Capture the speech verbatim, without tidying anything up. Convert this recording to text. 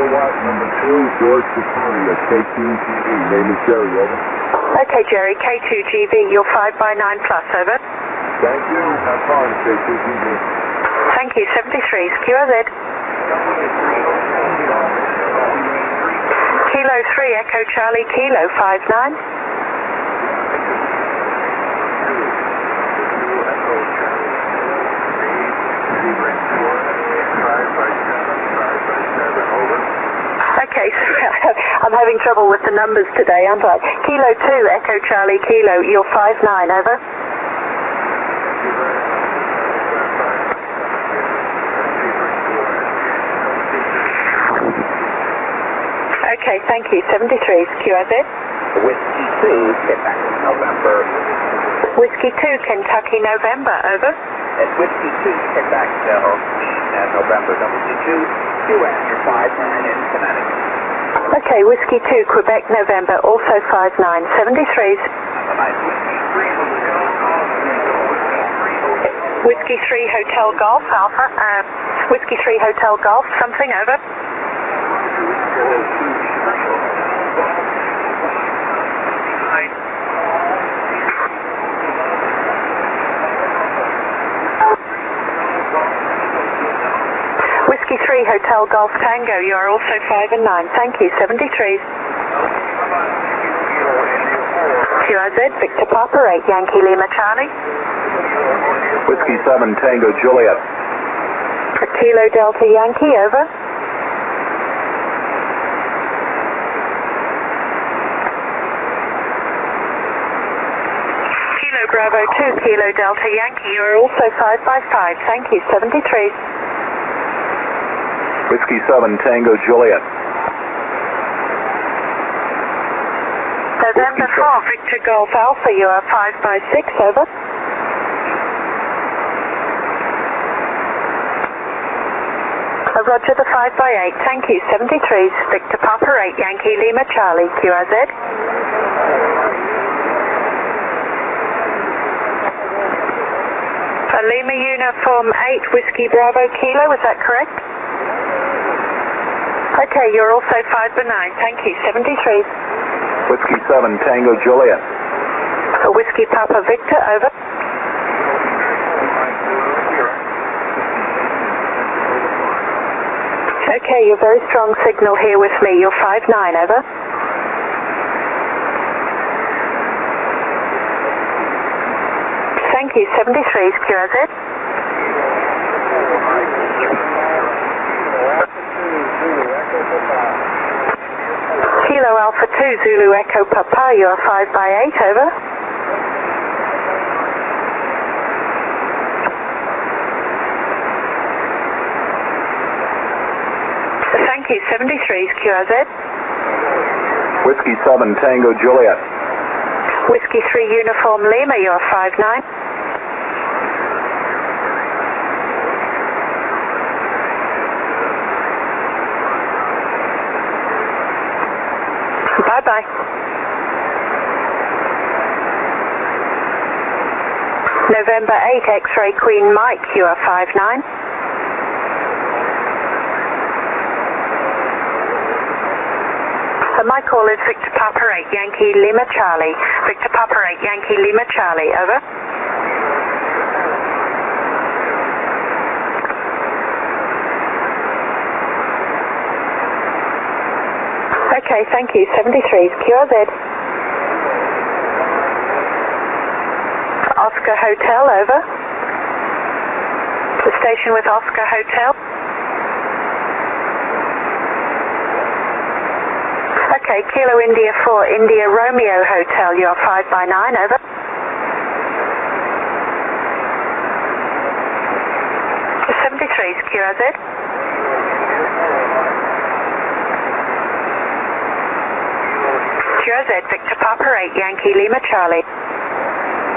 Kilowatt number two, George Capone at K two G V. Name is Jerry, over. Okay, Jerry, K two G V, you're five by nine plus, over. Thank you. Have fun, K two G V. Thank you, seventy-three is Q R Z. Kilo three, Echo Charlie, Kilo five nine. Okay, so I'm having trouble with the numbers today, aren't I? Kilo two, Echo Charlie, Kilo, you're five nine, over. Okay, thank you. seventy-three is Q R Z. Whiskey two, Kentucky, November. Whiskey two, Kentucky, November, over. It's Whiskey two, Kentucky, uh, November, W two, Q N, you're five nine in Connecticut. Okay, Whiskey two, Quebec, November, also five nine, seventy-threes. Whiskey three, Hotel Golf, Alpha. Uh, Whiskey three, Hotel Golf, something, over. Whiskey three, Hotel Golf Tango, you are also five and nine. Thank you, seventy-threes. Q R Z, Victor Papa, eight, Yankee Lima Charlie. Whiskey seven, Tango Juliet. Kilo Delta Yankee, over. Kilo Bravo two, Kilo Delta Yankee, you are also five by five. Thank you, seventy-threes. Whiskey seven, Tango Juliet. November four, Victor Golf Alpha, you are five by six, over. Uh, Roger the five by eight, thank you, seventy-threes. Victor Papa, eight, Yankee Lima Charlie, Q R Z. Uh, Lima Uniform eight, Whiskey Bravo Kilo, was that correct? Okay, you're also five by nine, thank you, seventy-three. Whiskey seven, Tango Juliet. A Whiskey Papa Victor, over. Okay, you're very strong signal here with me, you're five nine, over. Thank you, seventy-threes, Q R Z. Kilo Alpha two, Zulu Echo Papa, you are five by eight, over. Thank you, seventy-threes, Q R Z. Whiskey seven, Tango Juliet. Whiskey three, Uniform Lima, you are five nine. Bye-bye. November eight, X-Ray Queen Mike, you are five nine. Uh, my call is Victor Papa eight, Yankee Lima Charlie. Victor Papa eight, Yankee Lima Charlie, over. Okay, thank you, seventy-threes, Q R Z. Oscar Hotel, over. The station with Oscar Hotel. Okay, Kilo India four, India Romeo Hotel, you are five by nine, over. seventy-threes, Q R Z. Q R Z, Victor Papa eight, Yankee Lima Charlie.